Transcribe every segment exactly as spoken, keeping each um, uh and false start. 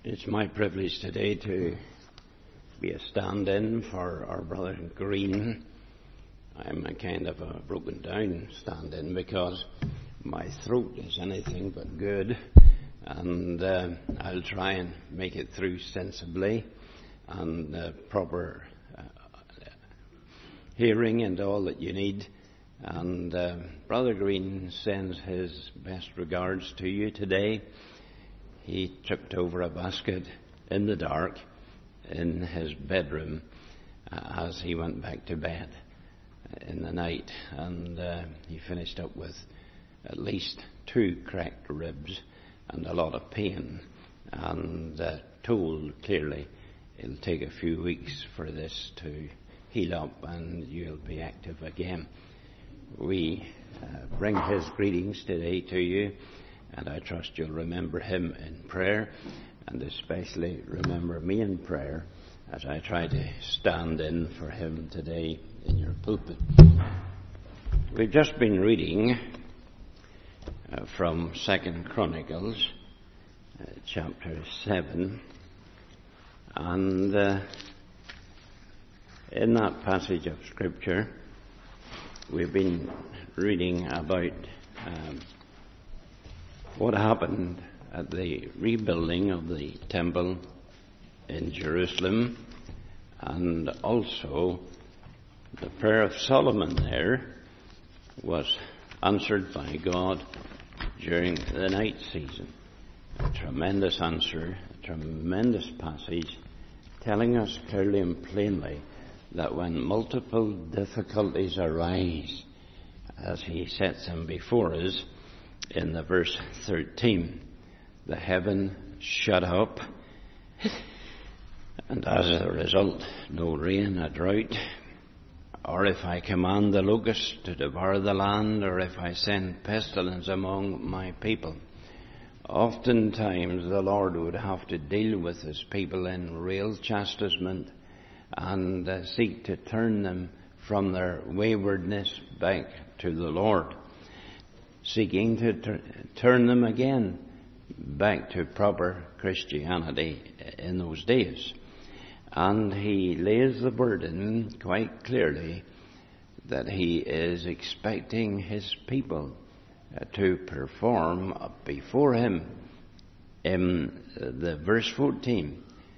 It's my privilege today to be a stand-in for our brother Green. I'm a kind of a broken down stand-in because my throat is anything but good, and uh, I'll try and make it through sensibly and uh, proper uh, hearing and all that you need. And uh, Brother Green sends his best regards to you today. He tripped over a basket in the dark in his bedroom uh, as he went back to bed in the night, and uh, he finished up with at least two cracked ribs and a lot of pain, and uh, told clearly it'll take a few weeks for this to heal up and you'll be active again. We uh, bring his greetings today to you, and I trust you'll remember him in prayer, and especially remember me in prayer as I try to stand in for him today in your pulpit. We've just been reading uh, from Second Chronicles, uh, chapter seven, and uh, in that passage of Scripture, we've been reading about um, what happened at the rebuilding of the temple in Jerusalem, and also the prayer of Solomon there was answered by God during the night season. A tremendous answer, a tremendous passage telling us clearly and plainly that when multiple difficulties arise, as he sets them before us in the verse thirteen, the heaven shut up, and as a result, no rain, a drought. Or if I command the locusts to devour the land, or if I send pestilence among my people. Oftentimes the Lord would have to deal with his people in real chastisement and uh, seek to turn them from their waywardness back to the Lord, seeking to tur- turn them again back to proper Christianity in those days. And he lays the burden quite clearly that he is expecting his people uh, to perform before him in the verse fourteen.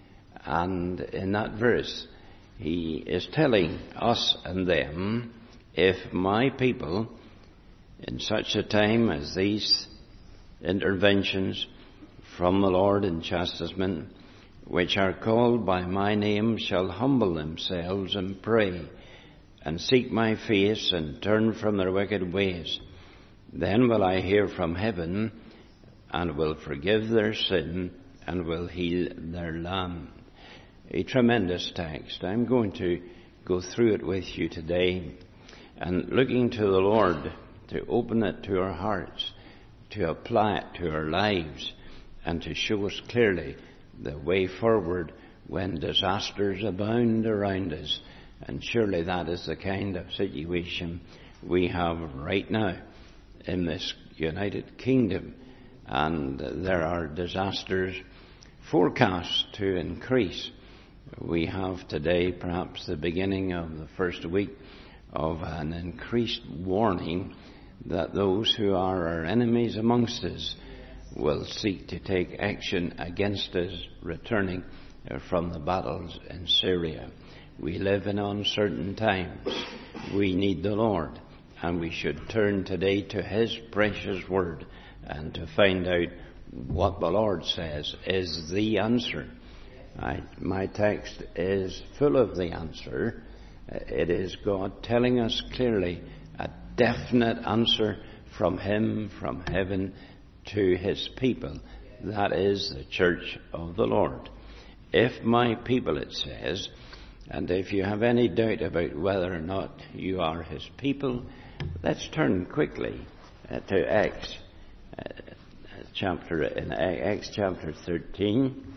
And in that verse, he is telling us and them, if my people, in such a time as these interventions from the Lord in chastisement, which are called by my name, shall humble themselves and pray, and seek my face, and turn from their wicked ways, then will I hear from heaven, and will forgive their sin, and will heal their land. A tremendous text. I'm going to go through it with you today, and looking to the Lord to open it to our hearts, to apply it to our lives, and to show us clearly the way forward when disasters abound around us. And surely that is the kind of situation we have right now in this United Kingdom. And there are disasters forecast to increase. We have today perhaps the beginning of the first week of an increased warning that those who are our enemies amongst us will seek to take action against us returning from the battles in Syria. We live in uncertain times. We need the Lord, and we should turn today to his precious word and to find out what the Lord says is the answer. I, my text is full of the answer. It is God telling us clearly a definite answer from him, from heaven, to his people. That is the church of the Lord. If my people, it says, and if you have any doubt about whether or not you are his people, let's turn quickly uh, to Acts uh, chapter in Acts chapter thirteen,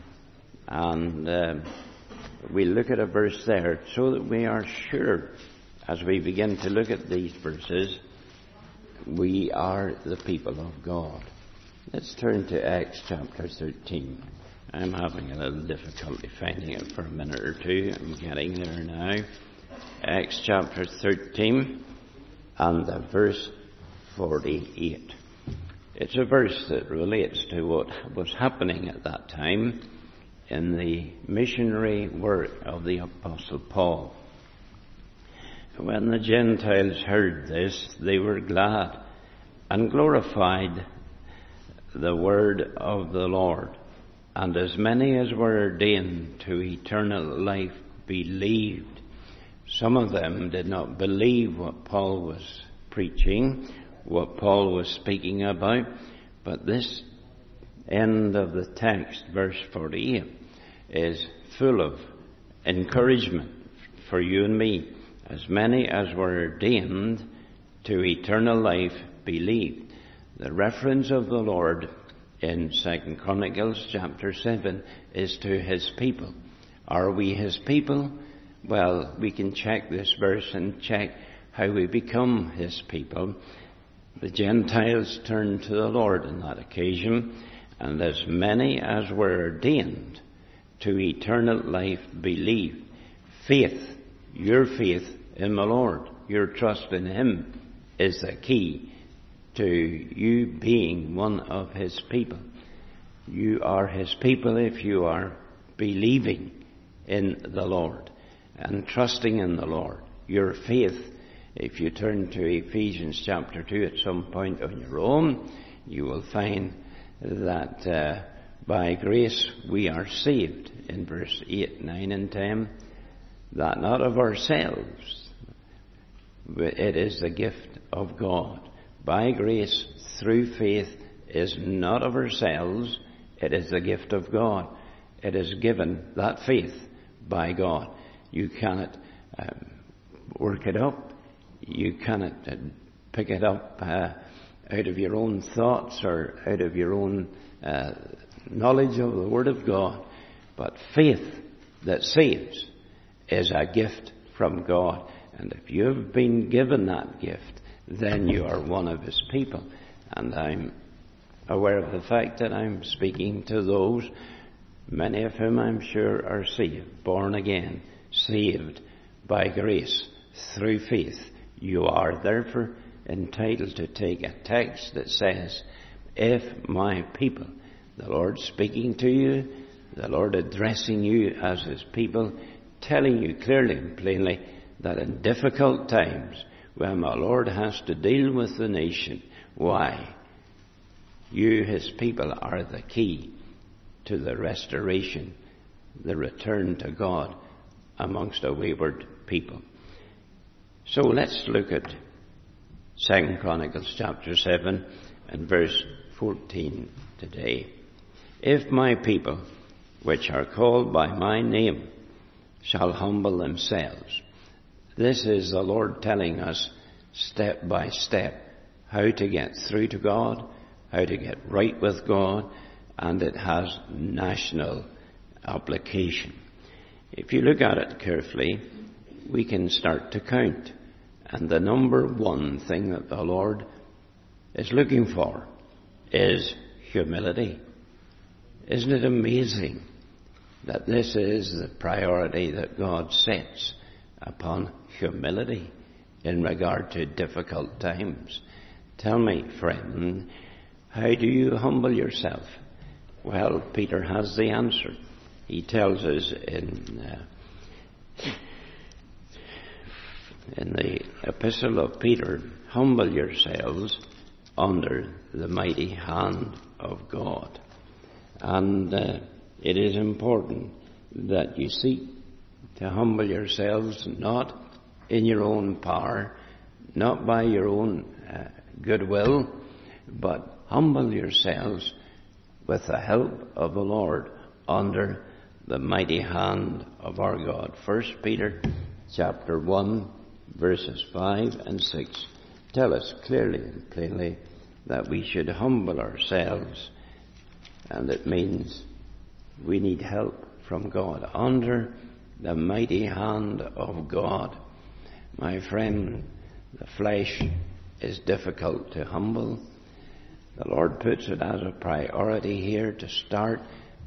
and uh, we look at a verse there so that we are sure as we begin to look at these verses, we are the people of God. Let's turn to Acts chapter thirteen. I'm having a little difficulty finding it for a minute or two. I'm getting there now. Acts chapter thirteen and the verse forty-eight. It's a verse that relates to what was happening at that time in the missionary work of the Apostle Paul. When the Gentiles heard this, they were glad and glorified the word of the Lord. And as many as were ordained to eternal life believed. Some of them did not believe what Paul was preaching, what Paul was speaking about, but this end of the text, verse forty-eight, is full of encouragement for you and me. As many as were ordained to eternal life believed. The reference of the Lord in Second Chronicles chapter seven is to his people. Are we his people? Well, we can check this verse and check how we become his people. The Gentiles turned to the Lord on that occasion, and as many as were ordained to eternal life believed. Faith, your faith in the Lord, your trust in him is the key to you being one of his people. You are his people if you are believing in the Lord and trusting in the Lord. Your faith, if you turn to Ephesians chapter two at some point on your own, you will find that uh, by grace we are saved in verse eight, nine and ten, that not of ourselves, it is the gift of God. By grace, through faith, is not of ourselves, it is the gift of God. It is given, that faith, by God. You cannot um, work it up. You cannot uh, pick it up uh, out of your own thoughts or out of your own uh, knowledge of the Word of God. But faith that saves is a gift from God. And if you've been given that gift, then you are one of his people. And I'm aware of the fact that I'm speaking to those, many of whom I'm sure are saved, born again, saved by grace through faith. You are therefore entitled to take a text that says, if my people, the Lord speaking to you, the Lord addressing you as his people, telling you clearly and plainly that in difficult times, when my Lord has to deal with the nation, why? You, his people, are the key to the restoration, the return to God amongst a wayward people. So let's look at Second Chronicles chapter seven and verse fourteen today. If my people, which are called by my name, shall humble themselves. This is the Lord telling us step by step how to get through to God, how to get right with God, and it has national application. If you look at it carefully, we can start to count. And the number one thing that the Lord is looking for is humility. Isn't it amazing that this is the priority that God sets upon humility in regard to difficult times? Tell me, friend, how do you humble yourself? Well, Peter has the answer. He tells us in uh, in the epistle of Peter, humble yourselves under the mighty hand of God. And uh, it is important that you seek to humble yourselves not in your own power, not by your own uh, goodwill, but humble yourselves with the help of the Lord under the mighty hand of our God. First Peter chapter one, verses five and six tell us clearly and plainly that we should humble ourselves, and it means we need help from God under the mighty hand of God. My friend, the flesh is difficult to humble. The Lord puts it as a priority here to start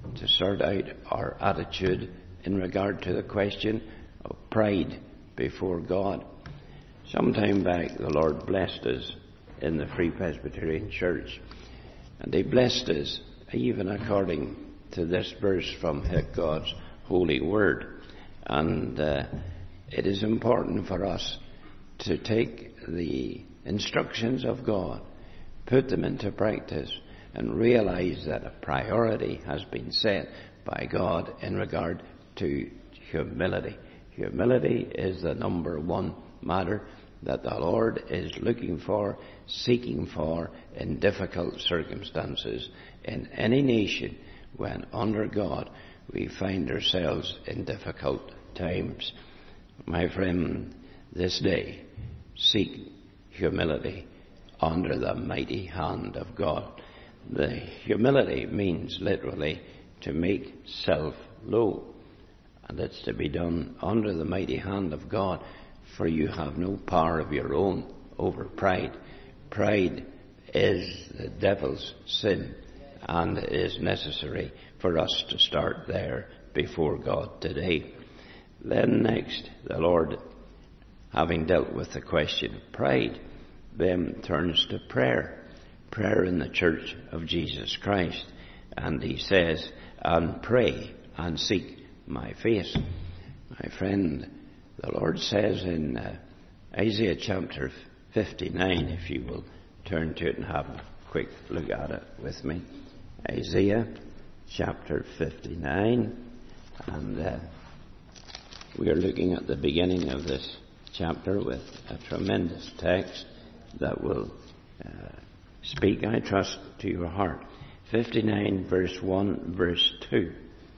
to sort out our attitude in regard to the question of pride before God. Some time back, the Lord blessed us in the Free Presbyterian Church, and He blessed us even according to this verse from God's holy word. And uh, it is important for us to take the instructions of God, put them into practice, and realize that a priority has been set by God in regard to humility. Humility is the number one matter that the Lord is looking for, seeking for in difficult circumstances in any nation. When under God we find ourselves in difficult times. My friend, this day seek humility under the mighty hand of God. The humility means literally to make self low, and it's to be done under the mighty hand of God, for you have no power of your own over pride. Pride is the devil's sin, and it is necessary for us to start there before God today. Then next, the Lord, having dealt with the question of pride, then turns to prayer. Prayer in the Church of Jesus Christ. And He says, and pray and seek my face. My friend, the Lord says in uh, Isaiah chapter fifty-nine, if you will turn to it and have a quick look at it with me. Isaiah chapter fifty-nine, and uh, we are looking at the beginning of this chapter with a tremendous text that will uh, speak, I trust, to your heart. fifty-nine verse one, verse two.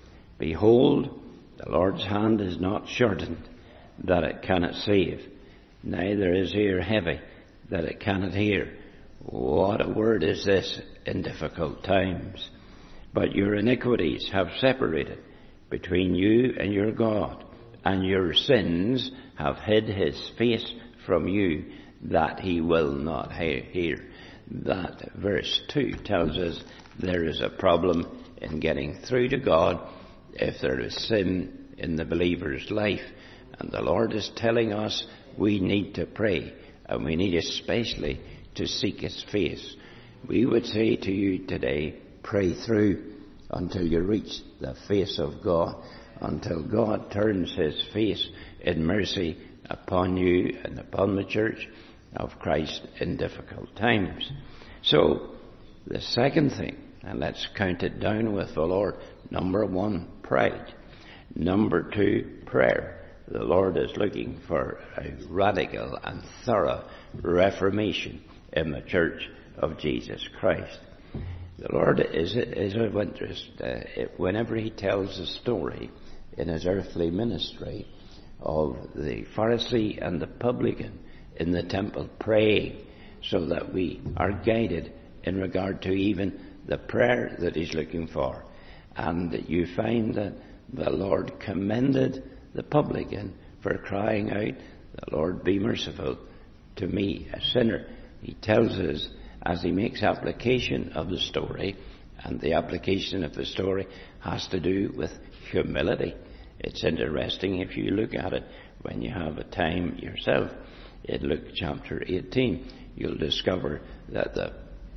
Behold, the Lord's hand is not shortened, that it cannot save, neither is ear heavy, that it cannot hear. What a word is this in difficult times. But your iniquities have separated between you and your God, and your sins have hid His face from you, that He will not hear. That verse two tells us there is a problem in getting through to God if there is sin in the believer's life. And the Lord is telling us we need to pray, and we need especially to seek His face. We would say to you today, pray through until you reach the face of God, until God turns His face in mercy upon you and upon the Church of Christ in difficult times. So, the second thing, and let's count it down with the Lord. Number one, pride. Number two, prayer. The Lord is looking for a radical and thorough reformation in the Church of Jesus Christ. The Lord is, is of interest uh, whenever He tells the story in His earthly ministry of the Pharisee and the publican in the temple praying, so that we are guided in regard to even the prayer that He's looking for. And you find that the Lord commended the publican for crying out, "The Lord be merciful to me, a sinner." He tells us as He makes application of the story, and the application of the story has to do with humility. It's interesting if you look at it when you have a time yourself. In Luke chapter eighteen, you'll discover that the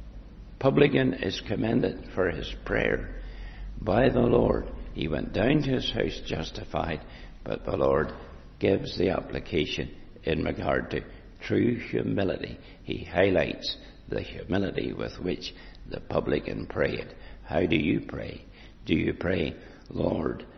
publican is commended for his prayer by the Lord. He went down to his house justified, but the Lord gives the application in regard to true humility. He highlights the humility with which the publican prayed. How do you pray? Do you pray, "Lord,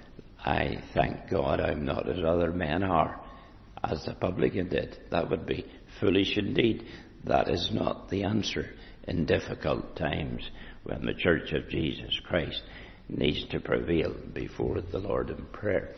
I thank God I'm not as other men are," as the publican did? That would be foolish indeed. That is not the answer in difficult times when the Church of Jesus Christ needs to prevail before the Lord in prayer.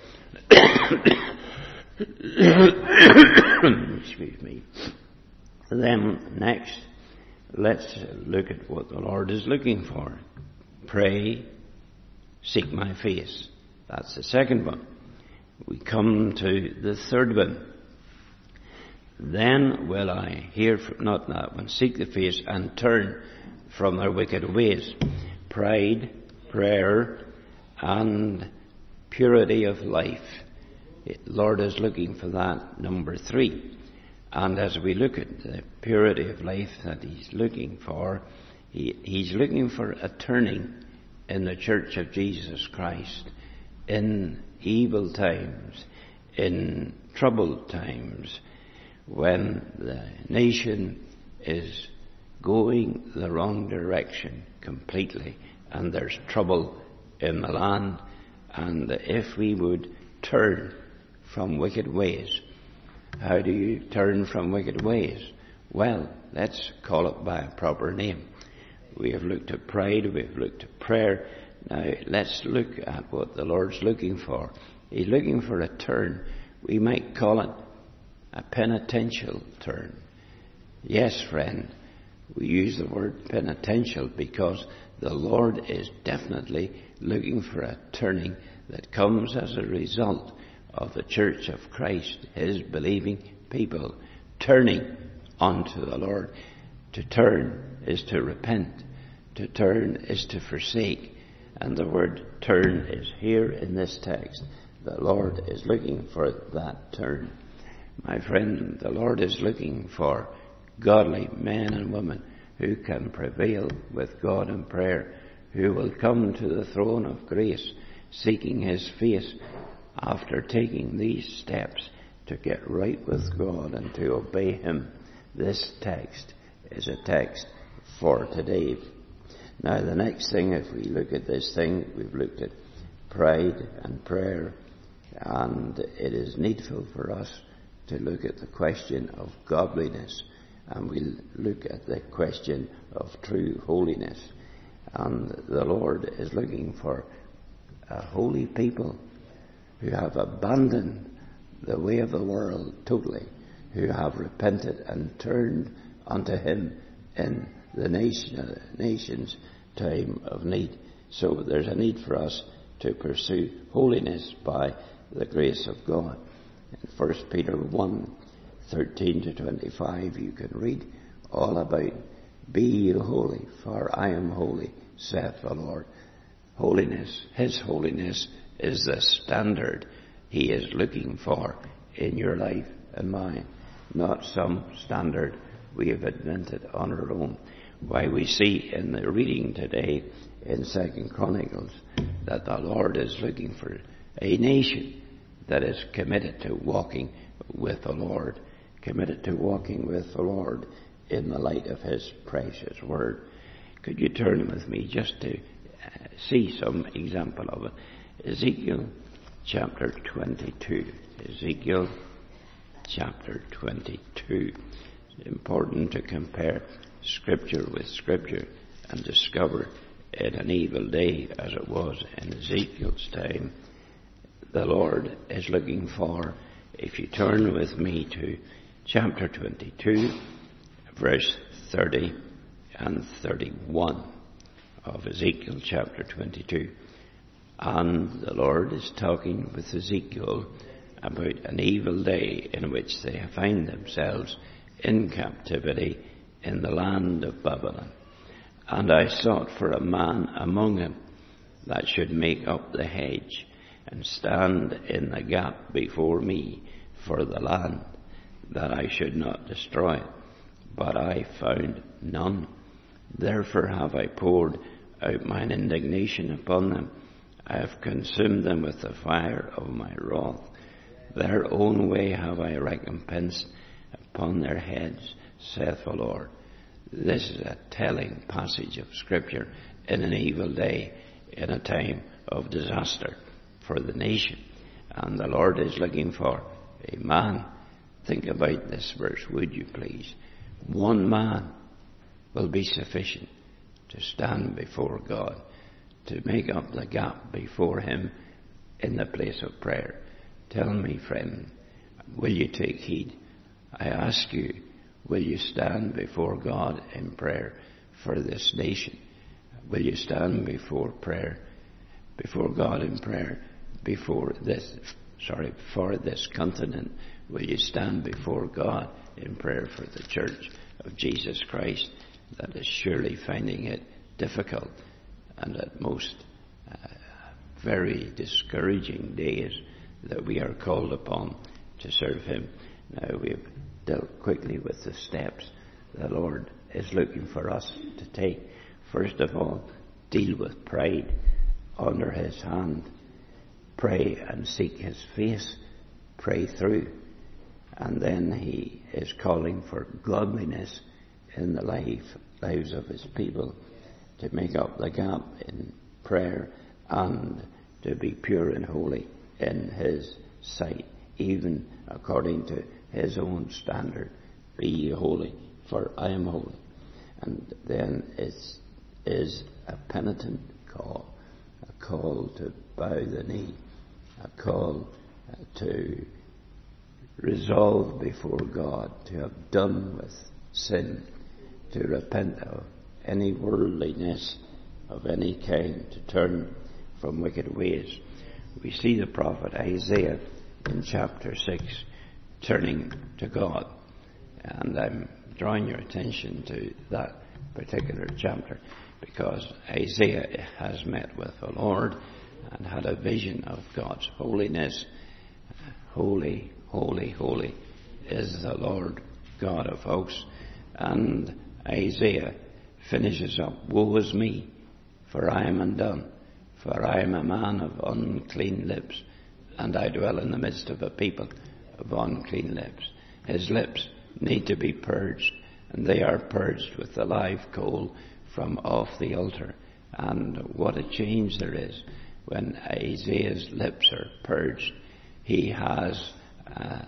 Excuse me. Then next, let's look at what the Lord is looking for. Pray, seek my face. That's the second one. We come to the third one. Then will I hear from, not that one, seek the face and turn from their wicked ways. Pride, prayer, and purity of life. The Lord is looking for that, number three. And as we look at the purity of life that He's looking for, he, He's looking for a turning in the Church of Jesus Christ in evil times, in troubled times, when the nation is going the wrong direction completely and there's trouble in the land. And if we would turn from wicked ways. How do you turn from wicked ways? Well, let's call it by a proper name. We have looked at pride, we've looked at prayer. Now let's look at what the Lord's looking for. He's looking for a turn. We might call it a penitential turn. Yes, friend, we use the word penitential because the Lord is definitely looking for a turning that comes as a result of the Church of Christ, His believing people, turning unto the Lord. To turn is to repent. To turn is to forsake. And the word turn is here in this text. The Lord is looking for that turn. My friend, the Lord is looking for godly men and women who can prevail with God in prayer, who will come to the throne of grace, seeking His face after taking these steps to get right with God and to obey Him. This text is a text for today. Now the next thing, if we look at this thing, we've looked at pride and prayer, and it is needful for us to look at the question of godliness, and we'll look at the question of true holiness. And the Lord is looking for a holy people who have abandoned the way of the world totally, who have repented and turned unto Him in the nation, nation's time of need. So there's a need for us to pursue holiness by the grace of God. In First Peter one, thirteen to twenty-five, you can read all about, be ye holy, for I am holy, saith the Lord. Holiness, His holiness, is the standard He is looking for in your life and mine, not some standard we have invented on our own. Why, we see in the reading today in Second Chronicles that the Lord is looking for a nation that is committed to walking with the Lord, committed to walking with the Lord in the light of His precious word. Could you turn with me just to uh, see some example of it? Ezekiel chapter twenty-two. Ezekiel chapter twenty-two. It's important to compare Scripture with Scripture and discover in an evil day as it was in Ezekiel's time, the Lord is looking for, if you turn with me to chapter twenty-two, verse thirty and thirty-one of Ezekiel chapter twenty-two. And the Lord is talking with Ezekiel about an evil day in which they find themselves in captivity in the land of Babylon. And I sought for a man among them that should make up the hedge and stand in the gap before me for the land, that I should not destroy it. But I found none. Therefore have I poured out mine indignation upon them. I have consumed them with the fire of my wrath. Their own way have I recompensed upon their heads, saith the Lord. This is a telling passage of Scripture in an evil day, in a time of disaster for the nation. And the Lord is looking for a man. Think about this verse, would you please? One man will be sufficient to stand before God, to make up the gap before Him in the place of prayer. Tell me, friend, will you take heed? I ask you, will you stand before God in prayer for this nation? Will you stand before prayer, before God in prayer, before this, sorry, for this continent? Will you stand before God in prayer for the Church of Jesus Christ that is surely finding it difficult and at most uh, very discouraging days that we are called upon to serve him. Now, we've dealt quickly with the steps the Lord is looking for us to take. First of all, deal with pride under his hand. Pray and seek his face. Pray through. And then he is calling for godliness in the life, lives of his people, to make up the gap in prayer and to be pure and holy in his sight, even according to his own standard. Be ye holy, for I am holy. And then it is a penitent call, a call to bow the knee, a call to resolve before God, to have done with sin, to repent of any worldliness of any kind, to turn from wicked ways. We see the prophet Isaiah in chapter six turning to God. And I'm drawing your attention to that particular chapter because Isaiah has met with the Lord and had a vision of God's holiness. Holy, holy, holy is the Lord God of hosts. And Isaiah finishes up, woe is me, for I am undone, for I am a man of unclean lips, and I dwell in the midst of a people of unclean lips. His lips need to be purged, and they are purged with the live coal from off the altar. And what a change there is when Isaiah's lips are purged. He has uh,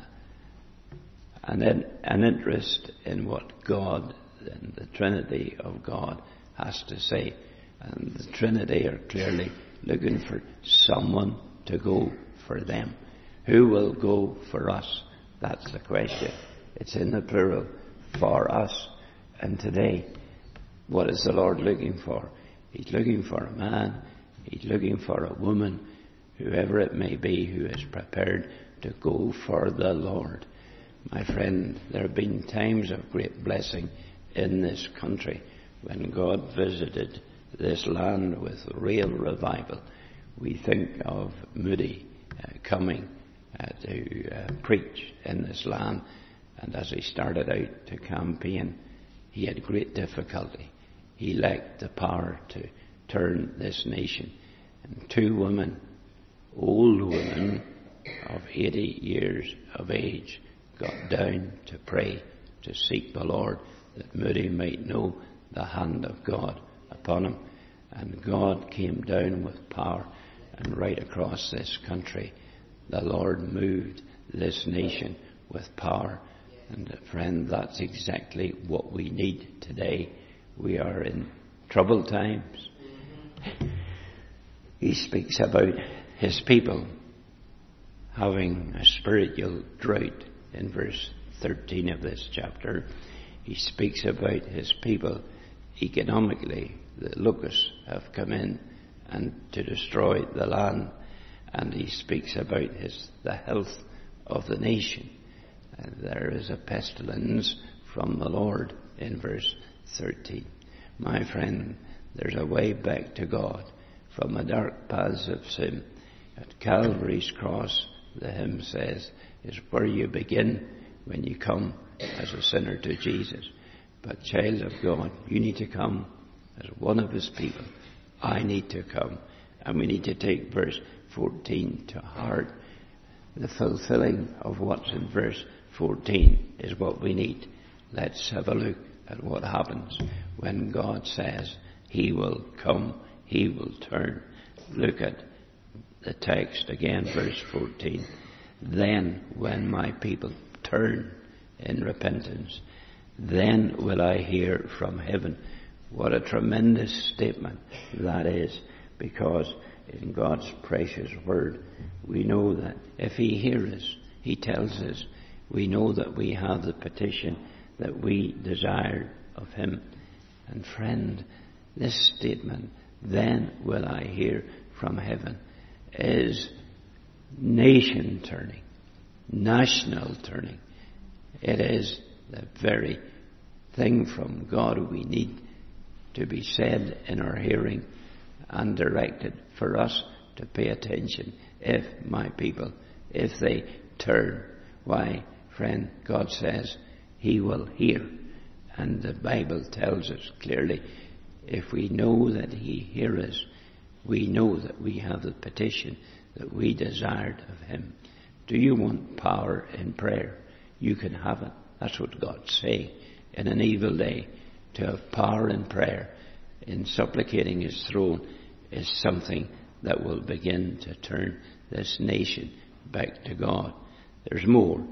an, in, an interest in what God and the Trinity of God has to say. And the Trinity are clearly looking for someone to go for them. Who will go for us? That's the question. It's in the plural, for us. And today, what is the Lord looking for? He's looking for a man. He's looking for a woman, whoever it may be, who is prepared to go for the Lord. My friend, there have been times of great blessing in this country when God visited this land with real revival. We think of Moody uh, coming uh, to uh, preach in this land, and as he started out to campaign, he had great difficulty. He lacked the power to turn this nation. And two women, old women of eighty years of age, got down to pray, to seek the Lord, that Moody might know the hand of God upon him. And God came down with power, and right across this country, the Lord moved this nation with power. And friend, that's exactly what we need today. We are in troubled times. He speaks about his people having a spiritual drought in verse thirteen of this chapter. He speaks about his people economically. The locusts have come in and to destroy the land. And he speaks about his the health of the nation. And there is a pestilence from the Lord in verse thirteen. My friend, there's a way back to God from the dark paths of sin. At Calvary's cross, the hymn says, is where you begin when you come as a sinner to Jesus. But child of God, you need to come as one of his people. I need to come. And we need to take verse fourteen to heart. The fulfilling of what's in verse fourteen is what we need. Let's have a look at what happens when God says he will come, he will turn. Look at the text again, verse fourteen. Then when my people turn in repentance, then will I hear from heaven. What a tremendous statement that is, because in God's precious word, we know that if he hears us, he tells us, we know that we have the petition that we desire of him. And friend, this statement, then will I hear from heaven, is nation turning, national turning. It is the very thing from God we need to be said in our hearing and directed for us to pay attention. If my people, if they turn, why, friend, God says he will hear. And the Bible tells us clearly, if we know that he hears us, we know that we have the petition that we desired of him. Do you want power in prayer? You can have it. That's what God's saying. In an evil day, to have power in prayer, in supplicating his throne, is something that will begin to turn this nation back to God. There's more.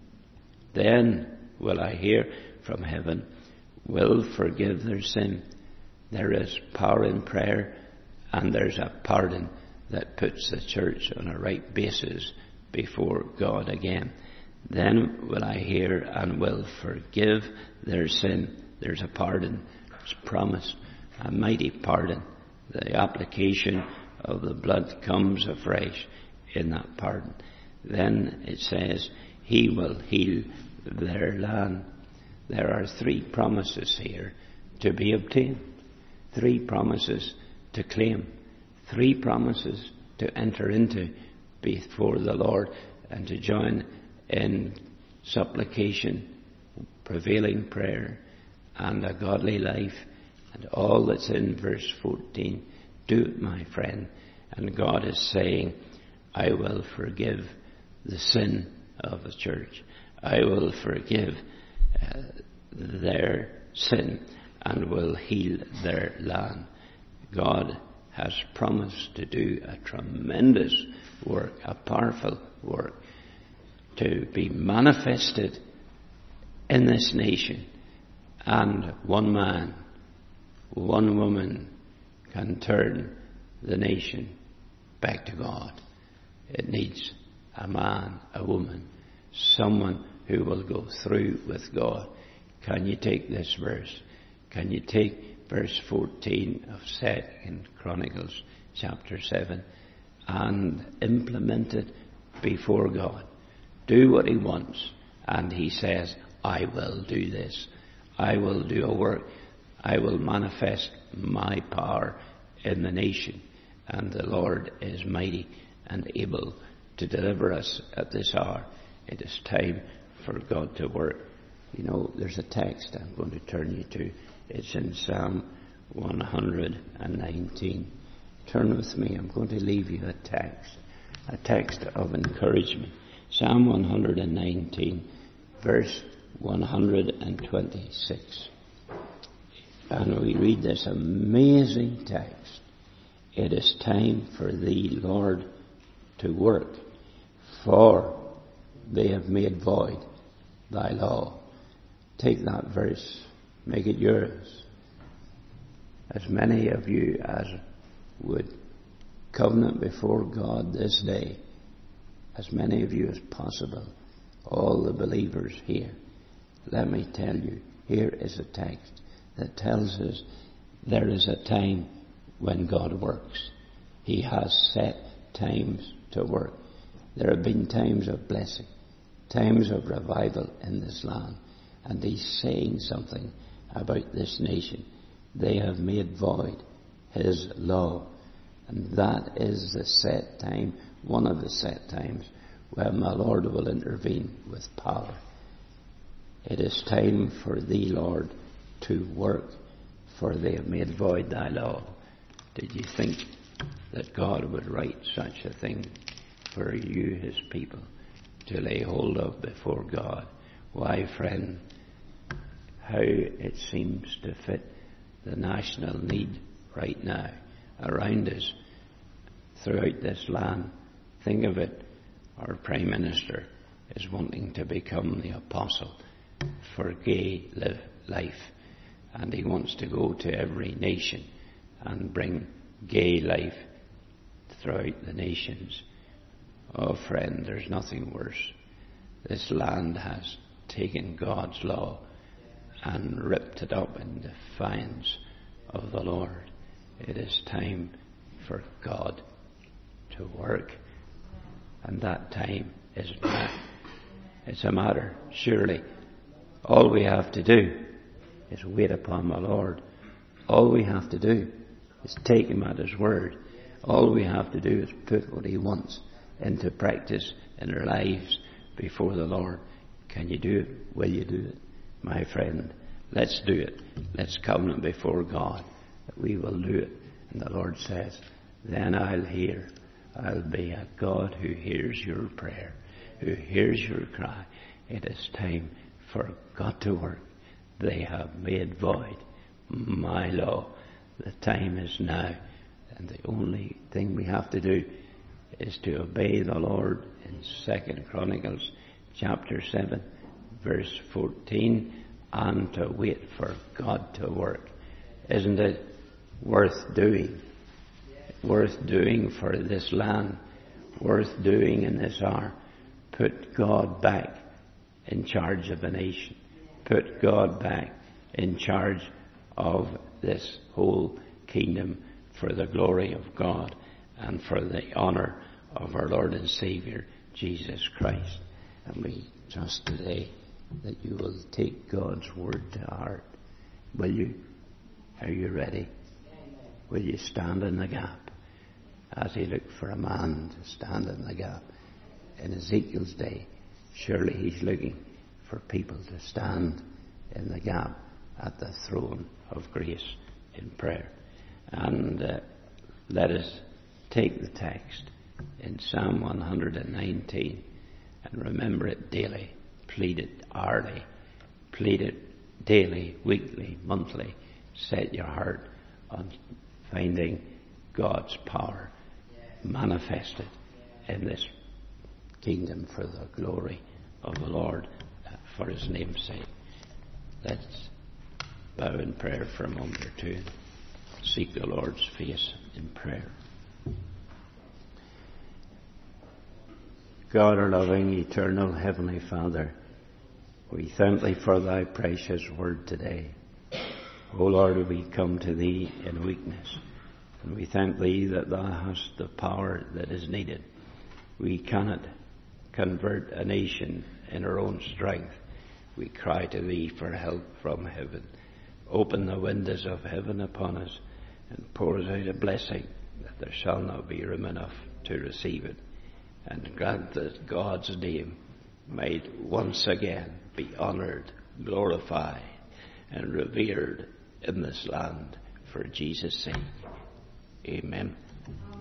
Then will I hear from heaven, will forgive their sin. There is power in prayer, and there's a pardon that puts the church on a right basis before God again. Then will I hear and will forgive their sin. There's a pardon. It's promised, a mighty pardon. The application of the blood comes afresh in that pardon. Then it says, he will heal their land. There are three promises here to be obtained. Three promises to claim. Three promises to enter into before the Lord and to join in supplication, prevailing prayer, and a godly life, and all that's in verse fourteen. Do it, my friend. And God is saying, I will forgive the sin of the church. I will forgive uh, their sin and will heal their land. God has promised to do a tremendous work, a powerful work, to be manifested in this nation. And one man, one woman can turn the nation back to God. It needs a man, a woman, someone who will go through with God. Can you take this verse? Can you take verse fourteen of Second Chronicles chapter seven and implement it before God? Do what he wants, and he says, I will do this. I will do a work. I will manifest my power in the nation. And the Lord is mighty and able to deliver us at this hour. It is time for God to work. You know, there's a text I'm going to turn you to. It's in Psalm one hundred nineteen. Turn with me. I'm going to leave you a text, a text of encouragement. Psalm one hundred nineteen, verse one hundred twenty-six. And we read this amazing text. It is time for thee, Lord, to work, for they have made void thy law. Take that verse, make it yours. As many of you as would covenant before God this day, as many of you as possible, all the believers here, let me tell you, here is a text that tells us there is a time when God works. He has set times to work. There have been times of blessing, times of revival in this land, and he's saying something about this nation. They have made void his law, and that is the set time, one of the set times when the Lord will intervene with power. It is time for thee, Lord, to work, for they have made void thy law. Did you think that God would write such a thing for you, his people, to lay hold of before God? Why, friend, how it seems to fit the national need right now around us throughout this land. Think of it. Our Prime Minister is wanting to become the apostle for gay live life, and he wants to go to every nation and bring gay life throughout the nations. Oh friend, there's nothing worse. This land has taken God's law and ripped it up in defiance of the Lord. It is time for God to work, and that time is now. It's a matter, surely, all we have to do is wait upon the Lord. All we have to do is take him at his word. All we have to do is put what he wants into practice in our lives before the Lord. Can you do it? Will you do it? My friend, let's do it. Let's come before God that we will do it. And the Lord says, then I'll hear. I'll be a God who hears your prayer, who hears your cry. It is time for God to work. They have made void my law. The time is now. And the only thing we have to do is to obey the Lord in Second Chronicles chapter seven, verse fourteen, and to wait for God to work. Isn't it worth doing? Worth doing for this land, worth doing in this hour. Put God back in charge of a nation. Put God back in charge of this whole kingdom for the glory of God and for the honor of our Lord and Savior, Jesus Christ. And we trust today that you will take God's word to heart. Will you? Are you ready? Will you stand in the gap? As he looked for a man to stand in the gap in Ezekiel's day, surely he's looking for people to stand in the gap at the throne of grace in prayer. And uh, let us take the text in Psalm one nineteen and remember it daily, plead it hourly, plead it daily, weekly, monthly. Set your heart on finding God's power manifested in this kingdom for the glory of the Lord, uh, for his name's sake. Let's bow in prayer for a moment or two and seek the Lord's face in prayer. God, our loving, eternal, heavenly Father, we thank thee for thy precious word today. O Lord, we come to thee in weakness, and we thank thee that thou hast the power that is needed. We cannot convert a nation in our own strength. We cry to thee for help from heaven. Open the windows of heaven upon us and pour us out a blessing that there shall not be room enough to receive it. And grant that God's name might once again be honoured, glorified, and revered in this land for Jesus' sake. Amen.